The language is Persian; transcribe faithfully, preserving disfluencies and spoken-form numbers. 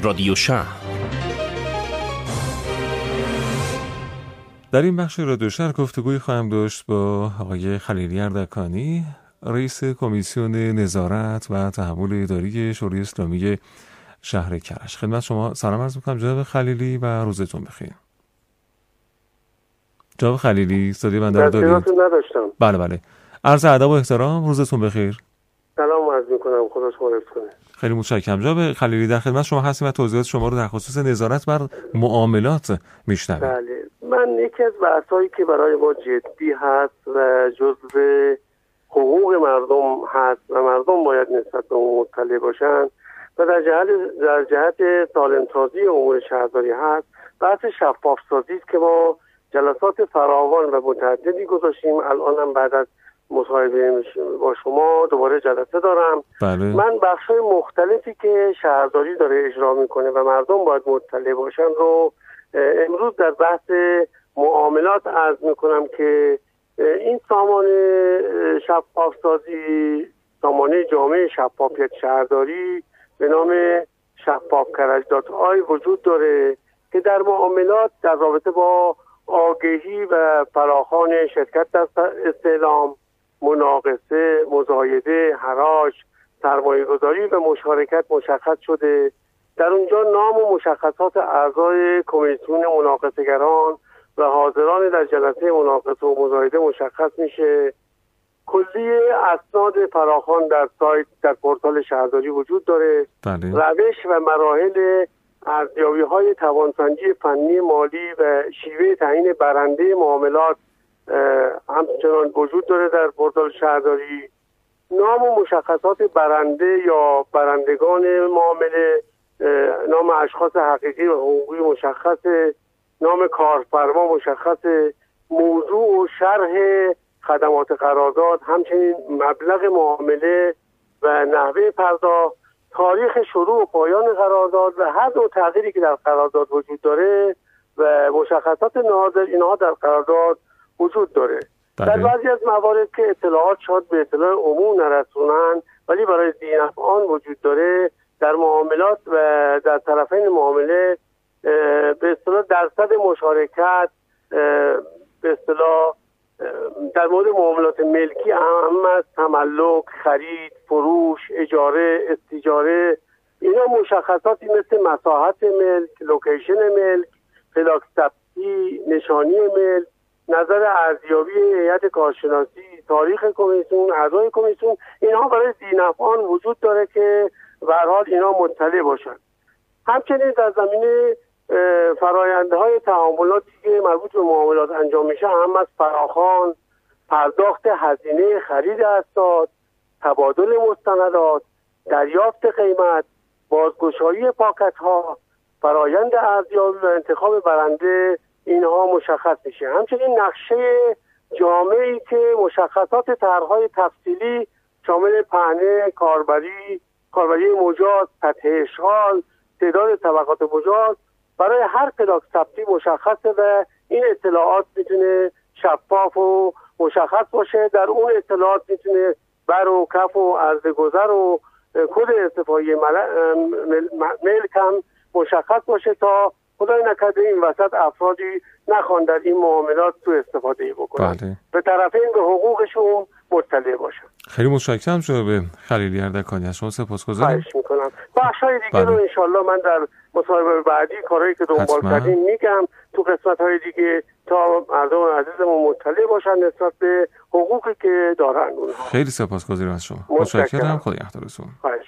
رادیو شهر. در این بخش رادیو شهر گفتگوی خواهم داشت با آقای خلیلی اردکانی، رئیس کمیسیون نظارت و تحول اداری شورای اسلامی شهر کرج. خدمت شما سلام عرض می‌کنم جناب خلیلی و روزتون بخیر. جناب خلیلی صدای بنده رو دارید؟ نداشتم. بله بله. عرض ادب و احترام، روزتون بخیر. سلام عرض می‌کنم، خدا شما رو حفظ کنه. خیلی متشکرم. جناب خلیلی در خدمت شما هستیم و توضیحات شما رو در خصوص نظارت بر معاملات میشنویم. بله، من یکی از بحثایی که برای ما جدی هست و جزء حقوق مردم هست و مردم باید نسبت به اون مطلع باشن و در جهت در جهت سالم‌سازی امور شهرداری هست، بحث شفاف سازی است که ما جلسات فراوان و متعددی گذاشتیم. الان هم بعد از مصاحبه با شما دوباره جلسه دارم. بله. من بخش‌های مختلفی که شهرداری داره اجرا میکنه و مردم باید مطلع باشن رو امروز در بحث معاملات عرض میکنم که این سامانه شفاف سازی، سامانه جامعه شفافیت شهرداری به نام شفاف کرج دات آی وجود داره که در معاملات در رابطه با آگهی و فراخوان شرکت در استعلام، مناقصه، مزایده، حراج، سرمایه گذاری و مشارکت مشخص شده. در اونجا نام و مشخصات اعضای کمیسیون مناقصه‌گران و حاضران در جلسه مناقصه و مزایده مشخص میشه. کلیه اسناد فراخوان در سایت در پورتال شهرداری وجود داره. بله. روش و مراحل ارزیابی‌های توانسنجی فنی مالی و شیوه تعیین برنده معاملات همچنان وجود داره در پورتال شهرداری. نام و مشخصات برنده یا برندگان معامله، نام اشخاص حقیقی و حقوقی مشخصه، نام کارفرما مشخصه، موضوع و شرح خدمات قرارداد، همچنین مبلغ معامله و نحوه پرداخت، تاریخ شروع و پایان قرارداد و هر نوع تغییری که در قرارداد وجود داره و مشخصات ناظر اینها در قرارداد وجود داره. بله. در بعضی از موارد که اطلاعات شاید به اطلاع عموم نرسونن ولی برای ذی‌نفعان وجود داره، در معاملات و در طرفین معامله به اصطلاح درصد مشارکت به اصطلاح در مورد معاملات ملکی اهم از تملک، خرید، فروش، اجاره، استیجاره، اینا مشخصاتی مثل مساحت ملک، لوکیشن ملک، پلاک ثبتی، نشانی ملک، نظر ارزیابی هیئت کارشناسی، تاریخ کمیسیون، اعضای کمیسیون، اینها برای ذی‌نفعان وجود داره که به هر حال اینا مطلع باشن. همچنین در زمینه فرآیندهای تعاملاتی که مربوط به معاملات انجام میشه هم از فراخوان، پرداخت هزینه خرید اسناد، تبادل مستندات، دریافت قیمت، بازگشایی پاکت‌ها، فرآیند ارزیابی و انتخاب برنده، اینها مشخص میشه. همچنین نقشه جامعی که مشخصات طرح‌های تفصیلی شامل پهنه، کاربری، کاربری مجاز، سطح اشغال، تعداد طبقات مجاز برای هر پلاک ثبتی مشخصه و این اطلاعات میتونه شفاف و مشخص باشه. در اون اطلاعات میتونه بر و کف و عرض گذر و کد استفاده ملک هم مشخص باشه تا خدای نکرده این وسط افرادی نخوان در این معاملات تو استفاده بکنن. بله. به طرفین به حقوقشون مطلع باشن. خیلی متشکرم جناب خلیلی اردکانی، از شما سپاسگزارم. خواهش میکنم. بخشای دیگه رو انشالله من در مصاحبه بعدی کارهایی که دنبال کردیم میگم تو قسمت‌های دیگه تا مردم عزیزمون مطلع باشن نسبت به حقوقی که دارن اونها. خیلی سپاسگزارم از شما. متشکرم. خدا نگهدارتون.